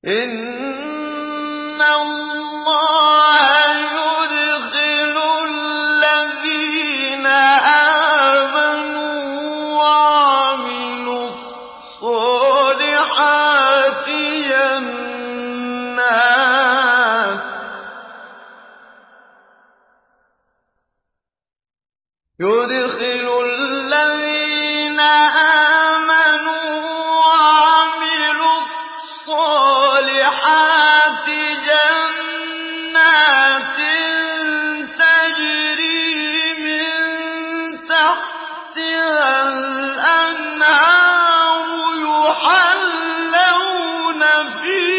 إِنَّ اللَّهَ يُدْخِلُ الَّذِينَ آمَنُوا وَعَمِلُوا الصَّالِحَاتِ جَنَّاتٍ تَجْرِي مِن تَحْتِهَا الْأَنْهَارُ يُحَلَّوْنَ فِيهَا